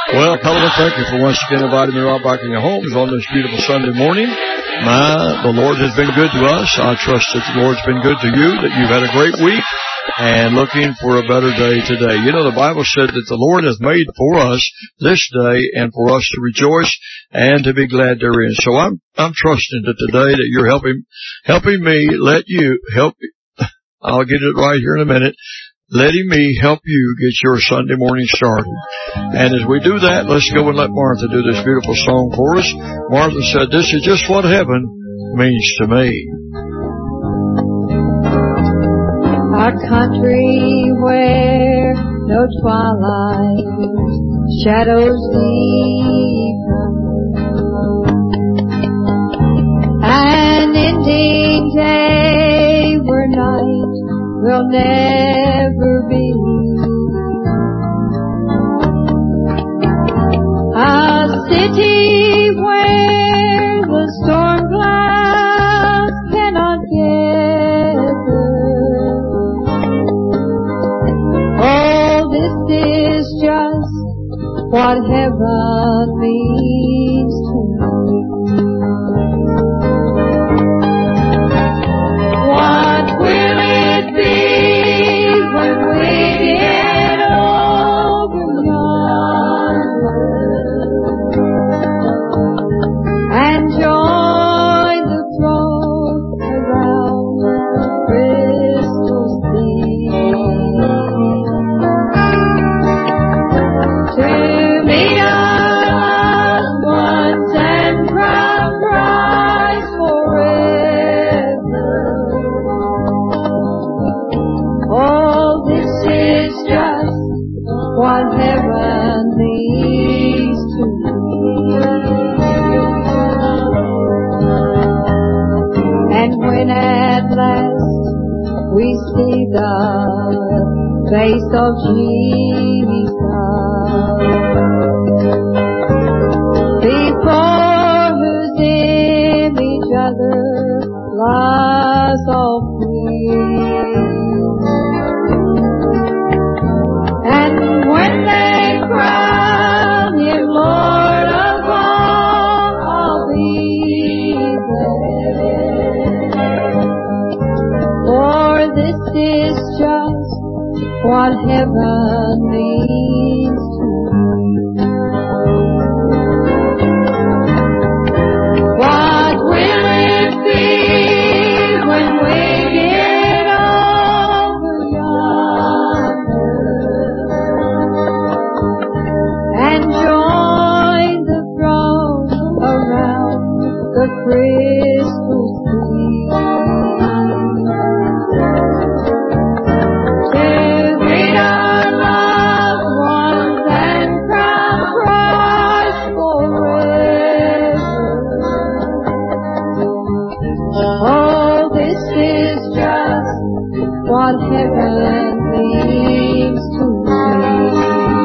Well, Pelham, thank you for once again inviting me right back in your homes on this beautiful Sunday morning. The Lord has been good to us. I trust that the Lord's been good to you, that you've had a great week and looking for a better day today. You know, the Bible said that the Lord has made for us this day and for us to rejoice and to be glad therein. So I'm trusting that today that you're helping me let you help. I'll get it right here in a minute. Letting me help you get your Sunday morning started. And as we do that, let's go and let Martha do this beautiful song for us. Martha said, "This is just what heaven means to me." A country where no twilight shadows deepen, an ending day where night will never be, a city where the storm clouds cannot gather. Oh, this is just what heaven means to me. What will it be when we get over yonder and join the throne around the crystal sea, to meet our loved ones and crown Christ forever? Oh, this is just what heaven means to me. And when at last we see the face of Jesus before whose image other lies all free, and when they crown him Lord of all, I'll be there. For this is just what heaven means to me. What will it be when we get over yonder and join the throne around the crystal sea, to greet our loved ones and crown Christ forever? Oh, this is just what heaven means to me.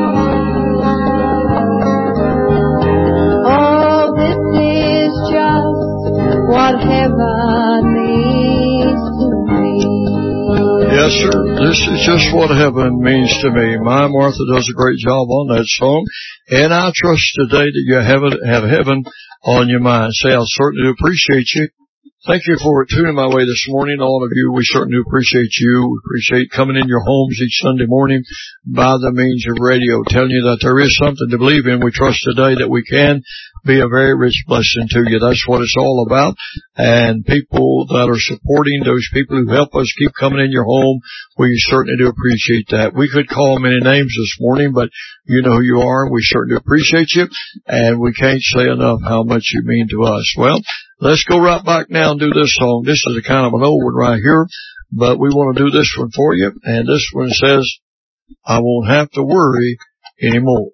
Oh, this is just what heaven means to me. Yes, sir. This is just what heaven means to me. My Martha does a great job on that song. And I trust today that you have heaven on your mind. Say, I certainly do appreciate you. Thank you for tuning my way this morning. All of you, we certainly appreciate you. We appreciate coming in your homes each Sunday morning by the means of radio, telling you that there is something to believe in. We trust today that we can be a very rich blessing to you. That's what it's all about. And people that are supporting, those people who help us keep coming in your home, we certainly do appreciate that. We could call many names this morning, but you know who you are. We certainly appreciate you, and we can't say enough how much you mean to us. Well, let's go right back now and do this song. This is a kind of an old one right here, but we want to do this one for you. And this one says, I won't have to worry anymore.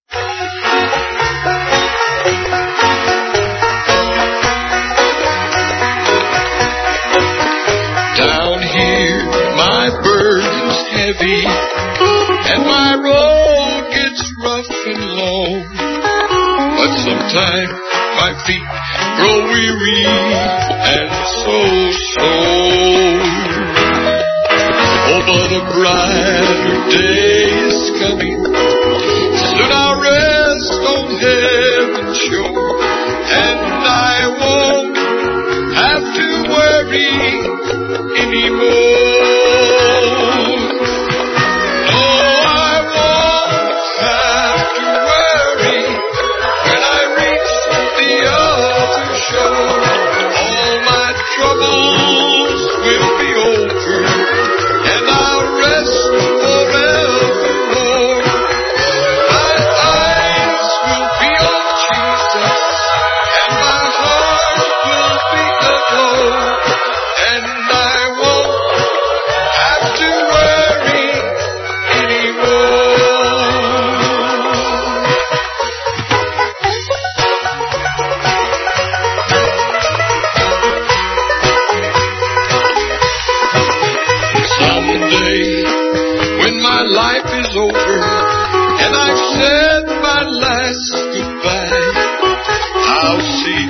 Down here, my burden's heavy, and my road gets rough and long. But sometimes my feet grow weary and so. Oh, but a brighter day is coming. Soon I'll rest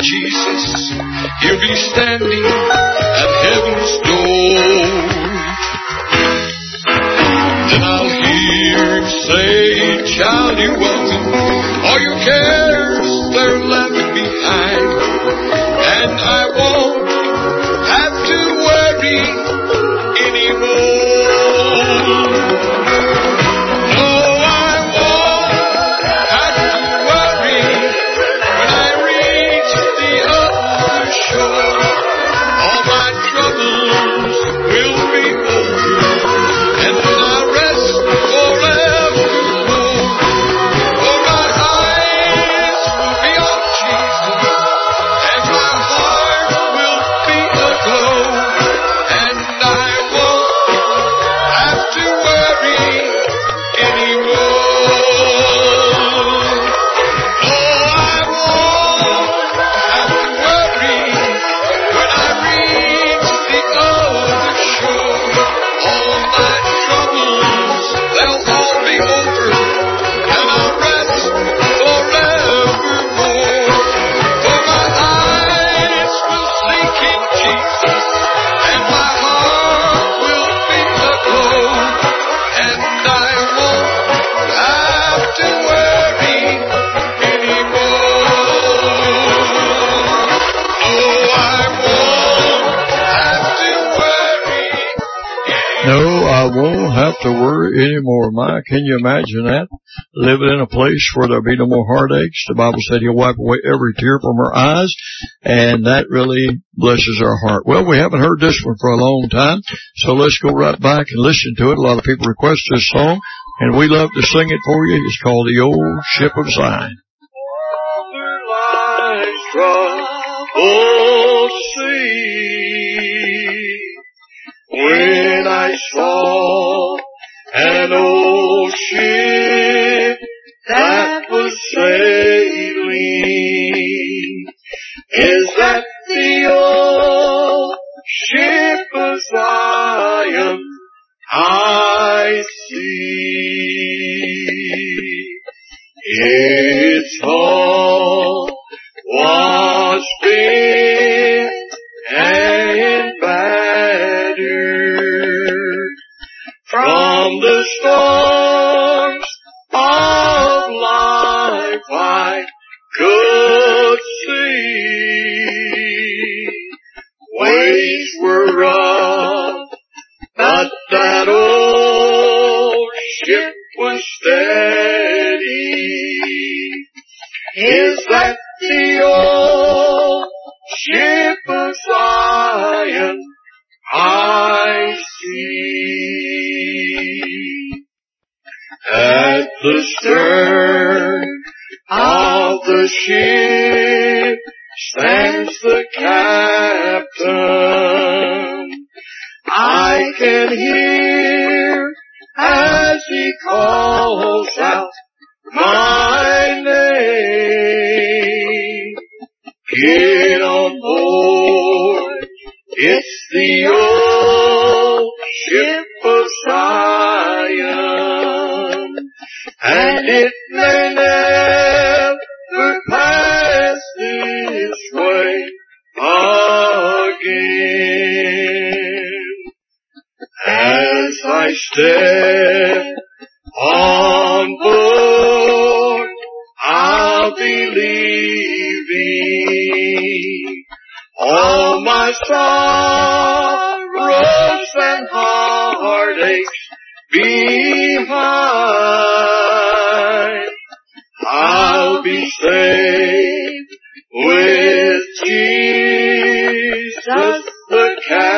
Jesus, he'll be standing at heaven's door. Then I'll hear him say, child, you're welcome. All your cares, they're left behind. And I won't have to worry anymore. No, I won't have to worry when I reach the other shore. All my troubles will be over, and then I'll rest forevermore. For my eyes will be on Jesus, and my heart will be aglow, and I won't have to worry anymore. No, I won't have to worry when I reach the other shore. All my troubles, they'll all be over, and I'll rest forevermore. For my eyes will seek in Jesus, and my heart will be aglow, and I won't have to worry anymore. Oh, I won't have to worry anymore. No, I won't have to worry anymore. My, can you imagine that? Living in a place where there'll be no more heartaches. The Bible said he'll wipe away every tear from our eyes, and that really blesses our heart. Well, we haven't heard this one for a long time, so let's go right back and listen to it. A lot of people request this song, and we love to sing it for you. It's called The Old Ship of Zion. Over life's troubled sea, when I saw an old ship that was sailing, is that the old ship of Zion I see? Its hull was bent and battered from the storms of life I could see. Waves were rough, but that old ship was steady. Is that the old ship of Zion I see? At the stern of the ship stands the captain. I can hear as he calls out my name. Get on board, it's the old ship of Zion, and it may never pass this way again. As I step on board, I'll be leaving all my sorrows and heartaches behind. I'll be safe with Jesus the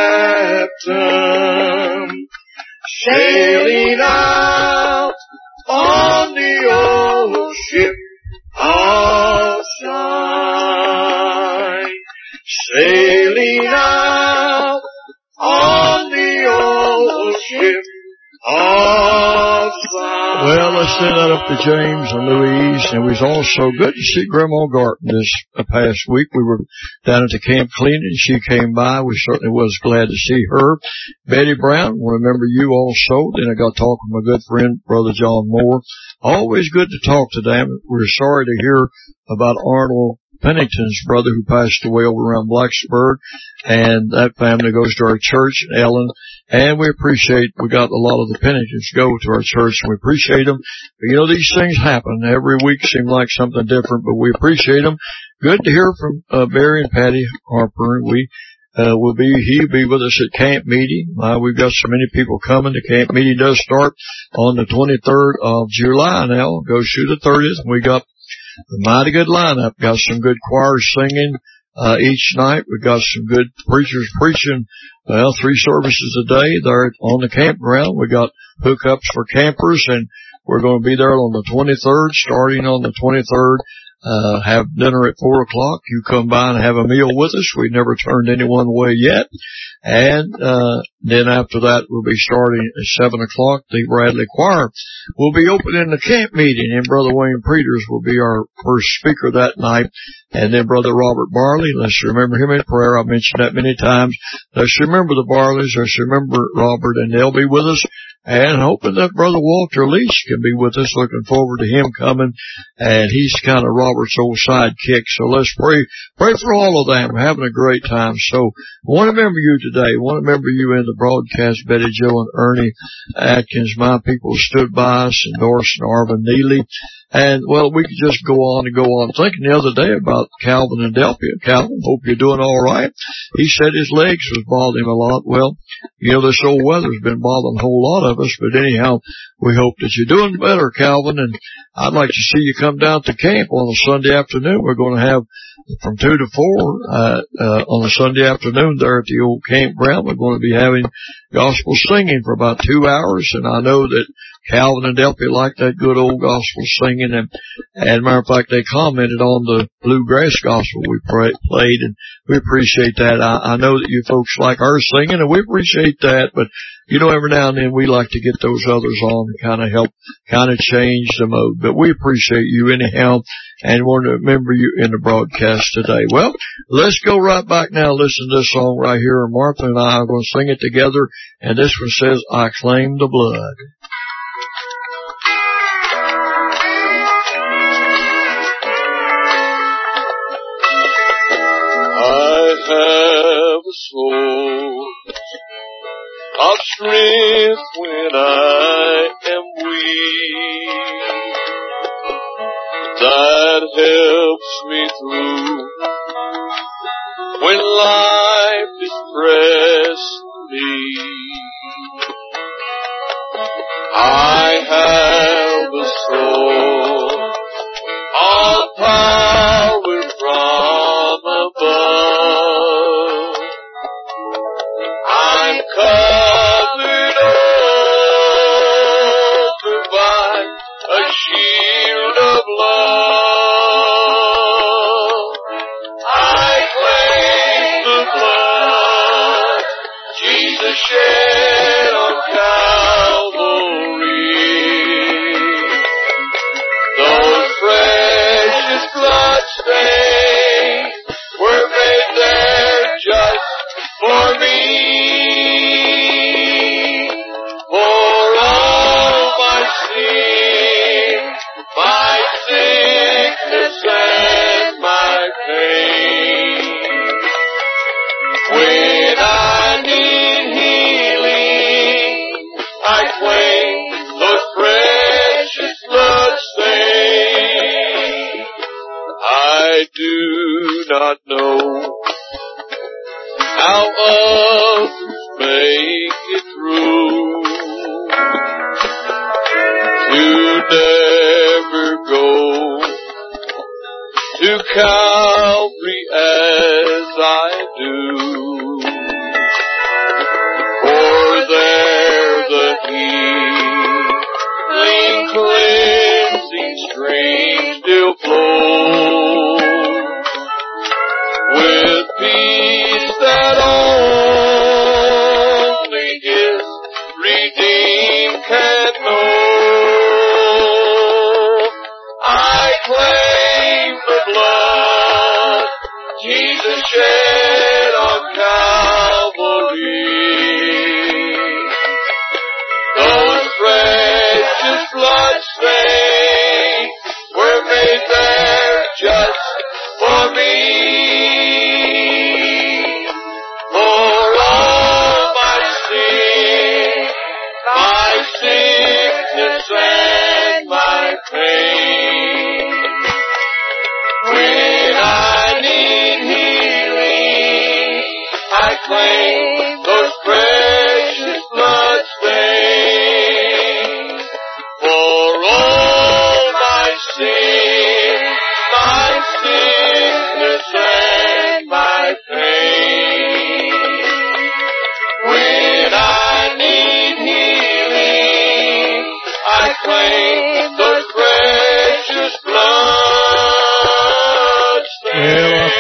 captain, sailing out on the old ship of Zion. Sailing out on the old ship of Zion. Well, let's send that up to James and Louise. And it was also good to see Grandma Garton this past week. We were down at the camp cleaning. She came by. We certainly was glad to see her. Betty Brown, remember you also. Then I got talking with my good friend, Brother John Moore. Always good to talk to them. We're sorry to hear about Arnold Pennington's brother who passed away over around Blacksburg, and that family goes to our church in Ellen, and we got a lot of the Penningtons go to our church, and we appreciate them. But, you know, these things happen. Every week seem like something different, but we appreciate them. Good to hear from Barry and Patty Harper. He'll be with us at camp meeting. We've got so many people coming. The camp meeting does start on the 23rd of July now. Goes through the 30th. And we got a mighty good lineup. Got some good choirs singing, each night. We've got some good preachers preaching, 3 services a day there on the campground. We got hookups for campers, and we're going to be there on the 23rd, starting on the 23rd. Have dinner at 4 o'clock. You come by and have a meal with us. We've never turned anyone away yet. And then after that, we'll be starting at 7 o'clock. The Bradley Choir will be opening the camp meeting, and Brother Wayne Peters will be our first speaker that night. And then Brother Robert Barley, let's remember him in prayer. I've mentioned that many times. Let's remember the Barleys. Let's remember Robert, and they'll be with us. And hoping that Brother Walter Leach can be with us. Looking forward to him coming. And he's kind of Robert's old sidekick. So let's pray for all of them. We're having a great time. So I want to remember you today. I want to remember you in the broadcast, Betty Jo and Ernie Atkins. My people stood by us, and Doris and Arvin Neely. And, well, we could just go on and go on. Thinking the other day about Calvin in Delphia. Calvin, hope you're doing all right. He said his legs was bothering him a lot. Well, you know, this old weather's been bothering a whole lot of us, but anyhow, we hope that you're doing better, Calvin, and I'd like to see you come down to camp on a Sunday afternoon. We're going to have from 2 to 4, on a Sunday afternoon there at the old campground. We're going to be having gospel singing for about 2 hours, and I know that Calvin and Delphi like that good old gospel singing, and matter of fact, they commented on the bluegrass gospel we played, and we appreciate that. I know that you folks like our singing, and we appreciate that, but you know, every now and then we like to get those others on and kind of help change the mode. But we appreciate you anyhow, and want to remember you in the broadcast today. Well, let's go right back now. Listen to this song right here, and Martha and I are going to sing it together, and this one says, I Claim the Blood. Have a soul of strength when I am weak, that helps me through when life is pressing me. I have a soul of power from above. I'm covered over by a shield of love. I claim the blood Jesus shed on Calvary. Those precious blood stains were made there just for me. For all my sin, my sickness and my pain. When I need healing, I claim those precious blood stains. I do not know how others make it through, to never go to Calvary as I do. For there the healing, cleansing stream still flows, with peace that only His redeemed can know. I claim the blood Jesus shed on Calvary. Those precious blood stains were made there just for me.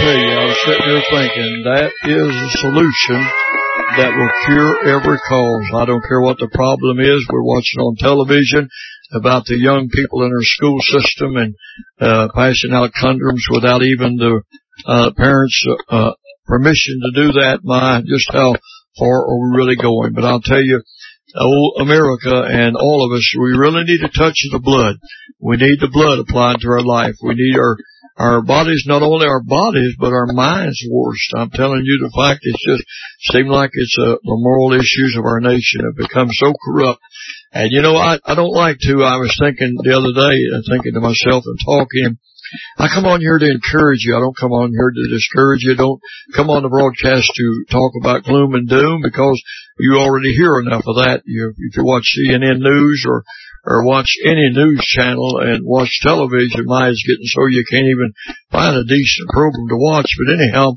tell you, I was sitting here thinking that is a solution that will cure every cause. I don't care what the problem is. We're watching on television about the young people in our school system and passing out condoms without even the parents' permission to do that. My, just how far are we really going? But I'll tell you, old America and all of us, we really need a touch of the blood. We need the blood applied to our life. We need our bodies, not only our bodies, but our minds washed. I'm telling you the fact, it's just seems like it's the moral issues of our nation have become so corrupt. And you know, I don't like to, I was thinking the other day, thinking to myself and talking, I come on here to encourage you. I don't come on here to discourage you. Don't come on the broadcast to talk about gloom and doom, because you already hear enough of that. If you watch CNN News or watch any news channel and watch television, mine's getting so you can't even find a decent program to watch. But anyhow,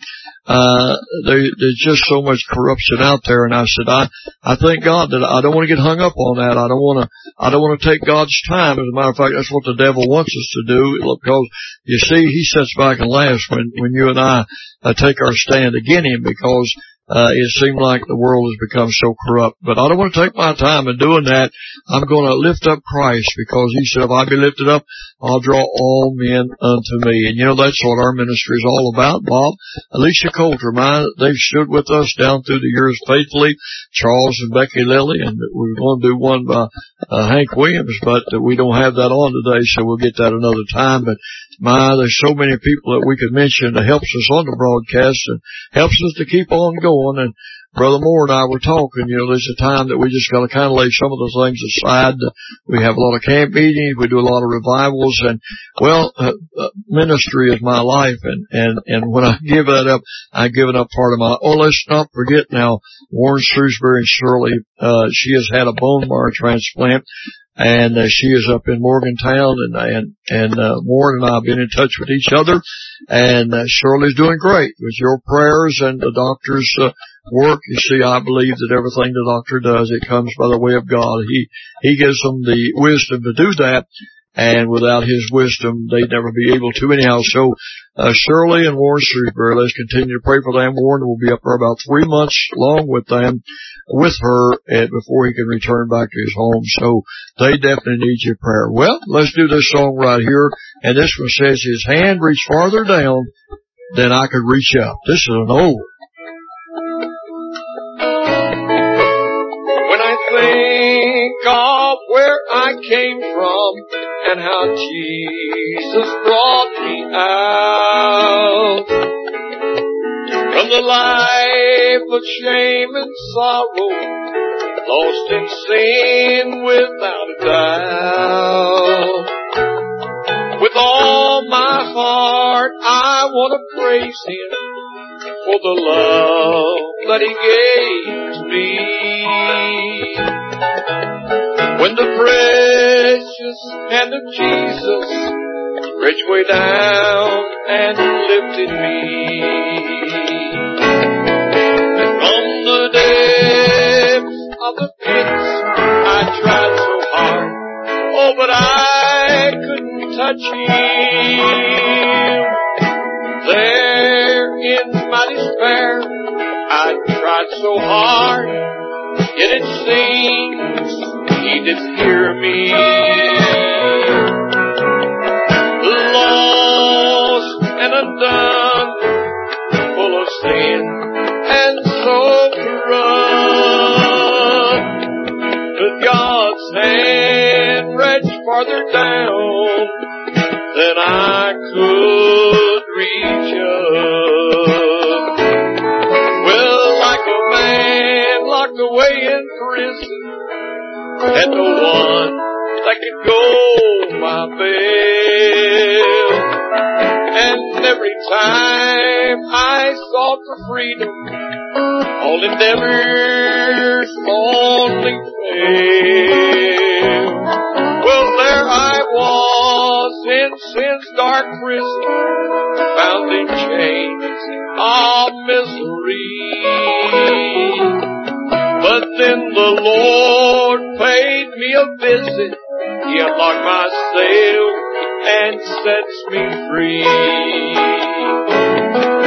there's just so much corruption out there. And I said, I thank God that I don't want to get hung up on that. I don't want to take God's time. As a matter of fact, that's what the devil wants us to do, because you see, he sits back and laughs when you and I take our stand against him, because it seemed like the world has become so corrupt. But I don't want to take my time in doing that. I'm going to lift up Christ, because he said, if I be lifted up, I'll draw all men unto me. And you know, that's what our ministry is all about, Bob. Alicia Coulter, they've stood with us down through the years faithfully. Charles and Becky Lilly, and we were going to do one by Hank Williams, but we don't have that on today, so we'll get that another time. But there's so many people that we could mention that helps us on the broadcast and helps us to keep on going. And Brother Moore and I were talking, you know, there's a time that we just got to kind of lay some of those things aside. We have a lot of camp meetings. We do a lot of revivals. And, well, ministry is my life. And when I give that up, I've given up part of my, let's not forget now, Warren Shrewsbury and Shirley, she has had a bone marrow transplant. And she is up in Morgantown, and Warren and I have been in touch with each other, and Shirley's doing great with your prayers and the doctor's work. You see, I believe that everything the doctor does, it comes by the way of God. He gives them the wisdom to do that, and without his wisdom, they'd never be able to anyhow. So, Shirley and Warren Shrewsbury, let's continue to pray for them. Warren will be up there about 3 months along with her, before he can return back to his home. So they definitely need your prayer. Well, let's do this song right here. And this one says, his hand reached farther down than I could reach up. This is an old. When I think of where I came from and how Jesus brought me out from the life of shame and sorrow, lost in sin without a doubt. With all my heart, I want to praise him for the love that he gave to me. When the precious hand of Jesus reached way down and lifted me, and from the depths of the pits I tried so hard, but I couldn't touch him. There in my despair, I tried so hard, yet it seems he didn't hear me. Lost and undone, full of sin and so corrupt, but God's hand reached farther down than I could reach up. Well, like a man locked away in prison, had no one that could go my bail. And every time I sought for freedom, all endeavors only failed. Well, there I was in sin's dark prison, bound in chains of misery. But then the Lord paid me a visit. He unlocked my sail and sets me free.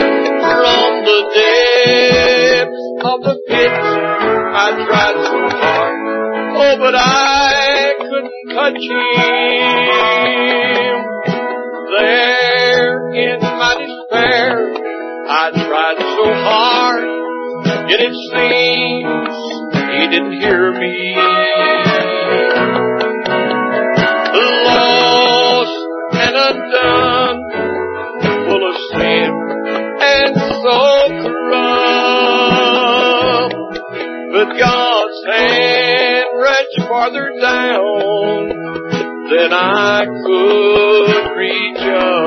but I couldn't touch him. There in my despair, I tried so hard, yet it seems he didn't hear me. Lost and undone, full of sin and so corrupt, but God's hand reached farther down than I could reach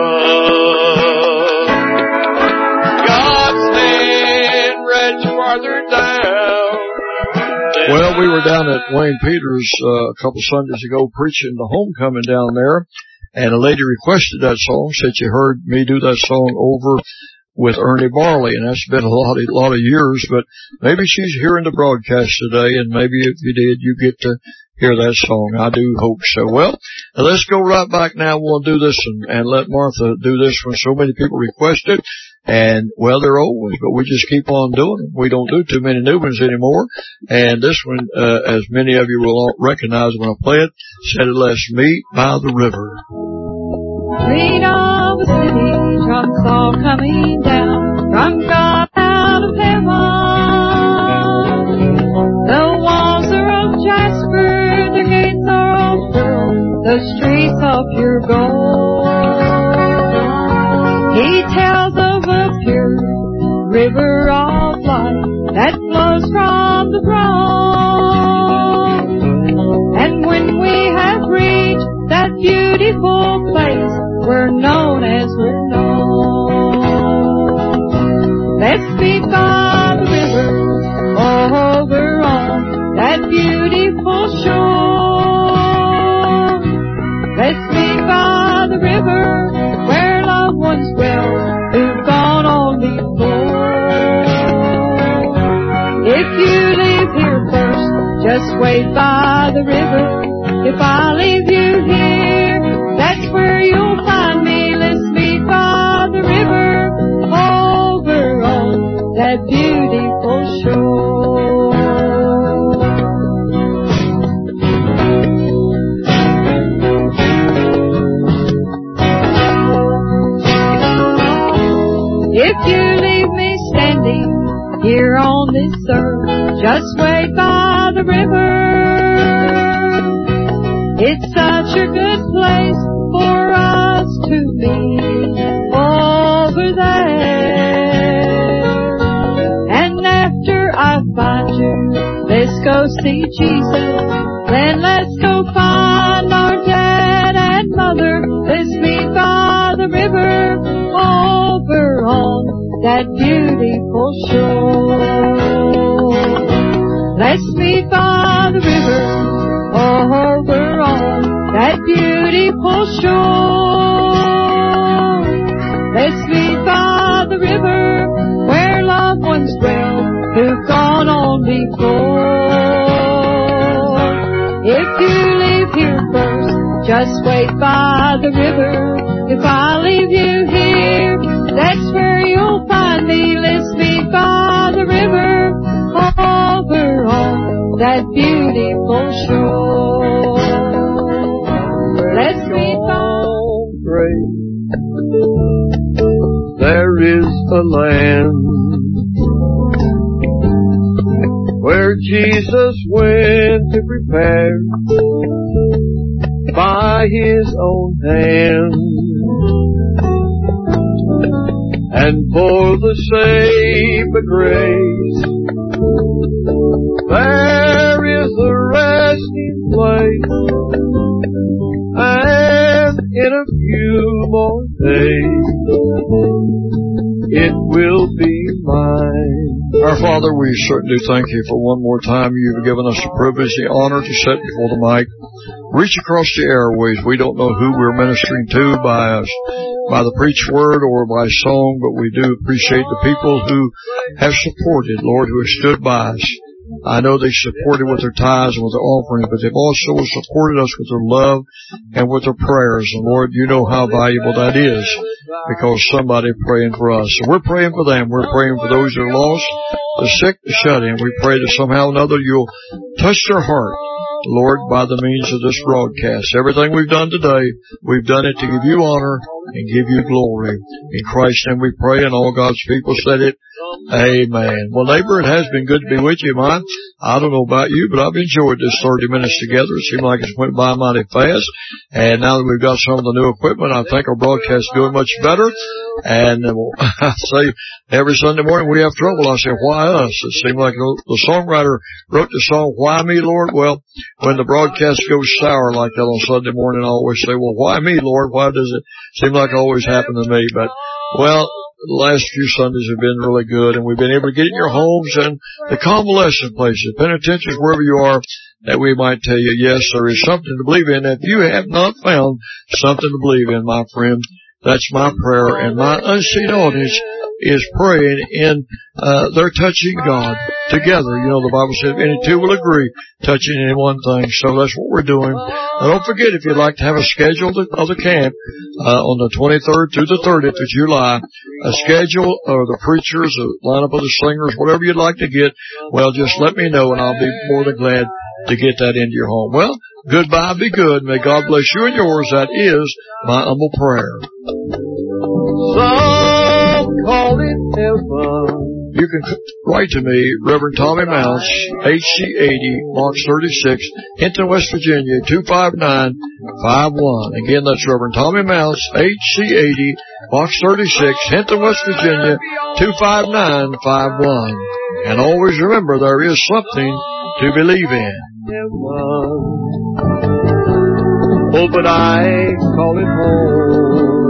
up. God's hand reached farther down. Well, we were down at Wayne Peters a couple Sundays ago preaching the homecoming down there, and a lady requested that song, said she heard me do that song over with Ernie Barley, and that's been a lot of years, but maybe she's hearing the broadcast today, and maybe if you did, you get to hear that song. I do hope so. Well, let's go right back now. We'll do this and let Martha do this when so many people requested. And, well, they're old, but we just keep on doing them. We don't do too many new ones anymore. And this one, as many of you will recognize when I play it, said, "Let's meet by the river." Queen of the city, drums all coming down from God out of heaven. The walls are of jasper, the gates are of pearl, the streets of pure gold. He tells of a pure river of life that flows from the throne. And when we have reached that beautiful place, we're known as we're known. Let's be by the river, over on that beautiful shore. Let's be by the river, where loved ones dwell, who've gone on before. If you leave here first, just wait by the river. If I leave you here, that's where you'll find me. Let's meet by the river, over on that beautiful shore. If you leave me standing here on this earth, just wait by the river. It's such a good place for us to be over there. And after I find you, let's go see Jesus. Then let's go find our dad and mother. Let's meet by the river, over on that beautiful shore. Let's meet by the river, over on that beautiful shore. Let's meet by the river, where loved ones dwell, who've gone on before. If you leave here first, just wait by the river. If I leave you here, that's where you'll find me. Let's meet by the river, over on that beautiful shore. Let's meet by. Great. There is a land where Jesus went to prepare by his own hand, and for the same grace there is a resting place, and in a few more days it will be mine. Our Father, we certainly thank you for one more time you've given us the privilege, the honor to sit before the mic, reach across the airways. We don't know who we're ministering to by the preached word or by song, but we do appreciate the people who have supported, Lord, who have stood by us. I know they supported with their tithes and with their offerings, but they've also supported us with their love and with their prayers. And Lord, you know how valuable that is, because somebody praying for us. So we're praying for them. We're praying for those that are lost, the sick, the shut in. We pray that somehow or another you'll touch their heart, Lord, by the means of this broadcast. Everything we've done today, we've done it to give you honor and give you glory. In Christ's name we pray, and all God's people said it. Amen. Well, neighbor, it has been good to be with you, man. I don't know about you, but I've enjoyed this 30 minutes together. It seemed like it's went by mighty fast. And now that we've got some of the new equipment, I think our broadcast is doing much better. And I say every Sunday morning we have trouble. I say, why us? It seemed like the songwriter wrote the song, Why Me, Lord? Well, when the broadcast goes sour like that on Sunday morning, I always say, well, why me, Lord? Why does it seem like it always happen to me? But, well, the last few Sundays have been really good, and we've been able to get in your homes and the convalescent places, penitentiaries, wherever you are, that we might tell you, yes, there is something to believe in. If you have not found something to believe in, my friend, that's my prayer, and my unseen audience is praying in, they're touching God together. You know, the Bible says any two will agree, touching in one thing. So that's what we're doing. Now don't forget, if you'd like to have a schedule of the camp, on the 23rd through the 30th of July, a schedule of the preachers, a lineup of the singers, whatever you'd like to get, well, just let me know, and I'll be more than glad to get that into your home. Well, goodbye, be good. May God bless you and yours. That is my humble prayer. Some call it heaven. You can write to me, Reverend Tommy Mounts, HC 80, Box 36, Hinton, West Virginia, 25951. Again, that's Reverend Tommy Mounts, HC 80, Box 36, Hinton, West Virginia, 25951. And always remember, there is something to believe in. Oh, but I call it home.